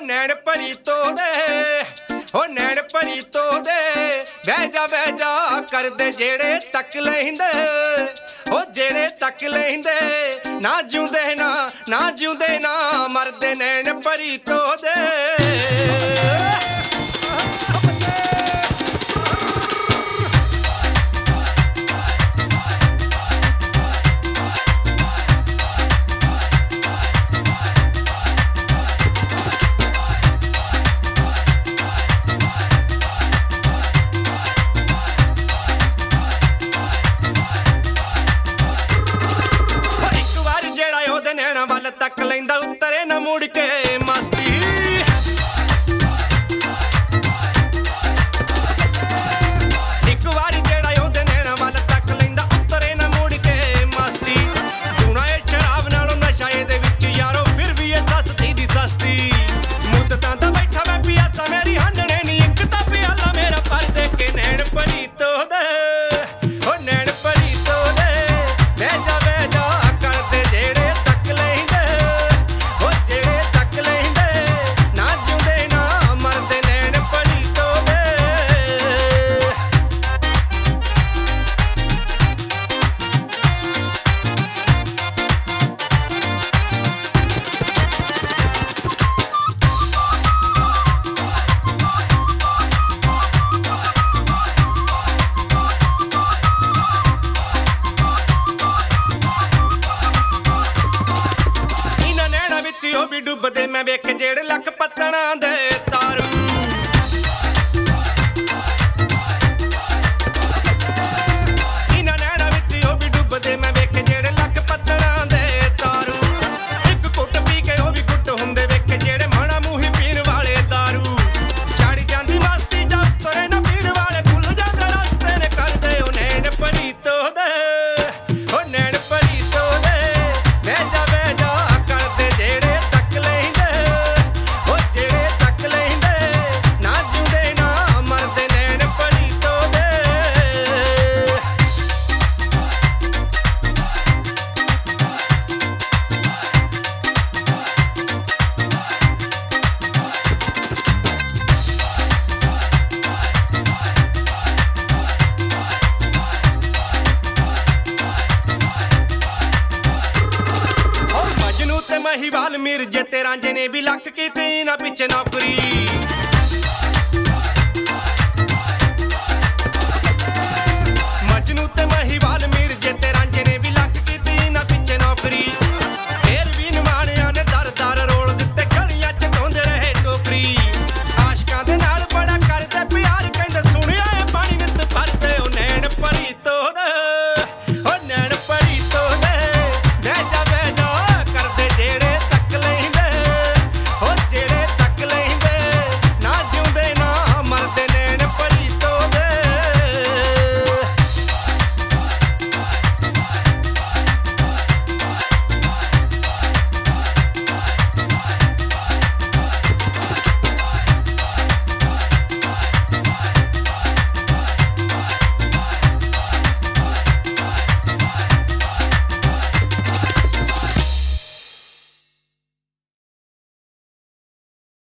ਨੈਣ ਭਰੀ ਤੋਦੇ ਹੋ ਨੈਣ ਭਰੀ ਤੋਦੇ ਬਹਿ ਜਾ ਕਰਦੇ ਜਿਹੜੇ ਤੱਕ ਲੈਂਦੇ ਹੋ ਜਿਹੜੇ ਤੱਕ ਲੈਂਦੇ ਨਾ ਜਿਉਂਦੇ ਨਾ ਮਰਦੇ ਨੈਣ ਭਰੀ ਤੋਦੇ ਵੱਲ ਤੱਕ ਲੈਂਦਾ ਉਤਰੇ ਨਾ ਮੁੜ ਕੇ ਮਸਤੀ ਇੱਕ ਵਾਰੀ ਜਿਹੜਾ ਉਹਦੇ ਨੈਣਾ ਵੱਲ ਤੱਕ ਲੈਂਦਾ ਉਤਰੇ ਨਾ ਮੁੜ ਕੇ ਮਸਤੀ ਜੂਣਾ ਇਹ ਸ਼ਰਾਬ ਨਾਲੋਂ ਨਸ਼ਾ ਇਹਦੇ ਵਿੱਚ ਯਾਰੋ ਫਿਰ ਵੀ ਇਹ ਸਸਤੀ ਦੀ ਸਸਤੀ ਮੁੱਦਤਾਂ ਤਾਂ ਬੈਠਾ ਮੈਂ ਪਿਆਸਾ ਮੇਰੀ ਹੰਡਣੇ ਨੀ ਇੱਕ ਤਾਂ ਪਿਆਲਾ ਮੇਰਾ ਪਰ ਦੇ ਕੇ ਨੈਣ ਭਰੀ ਤੋਦੇ ਉਹ ਨੈਣ ਭਰੀ ਤੋਦੇ ਬਹਿ ਜਾ ਕਰਦੇ ਜਿਹੜੇ ਉਹ ਵੀ ਡੁੱਬਦੇ ਮੈਂ ਵੇਖ ਜਿਹੜੇ ਲੱਖ ਪੱਤਣਾ ਦੇ ਤਾਰੂ ਇਹਨਾਂ ਨੈਣਾ ਵਿੱਚ ਉਹ ਵੀ ਡੁੱਬਦੇ ਮੈਂ ਵੇਖ ਜਿਹੜੇ ਲੱਖ ਪੱਤਣਾ ਦੇ ਤਾਰੂ ਇੱਕ ਘੁੱਟ ਪੀ ਕੇ ਉਹ ਵੀ ਘੁੱਟ ਹੁੰਦੇ ਵੇਖ ਜਿਹੜੇ ਮਾਣਾ ਮੂੰਹੀ ਪੀਣ ਵਾਲੇ ਦਾਰੂ ਚੜ ਜਾਂਦੀ ਮਸਤੀ ਜਦ ਤੁਰੇ ਨਾ ਪੀਣ ਵਾਲੇ ਭੁੱਲ ਜਾਂਦੇ ਰਸਤੇ ਨੇ ਕਰਦੇ ਉਹ ਨੈਣ ਭਰੀ ਤੋਦੇ ਉਹ ਨੈਣ ਭਰੀ ਤੋਦੇ ਬਹਿ ਜਾ ਕਰਦੇ ਜਿਹੜੇ ਮਹੀਵਾਲ ਮਿਰਜੇ ਤੇ ਰਾਂਝੇ ਨੇ ਵੀ ਲੱਕ ਕੀਤੀ ਨਾ ਪਿੱਛੇ ਨੌਕਰੀ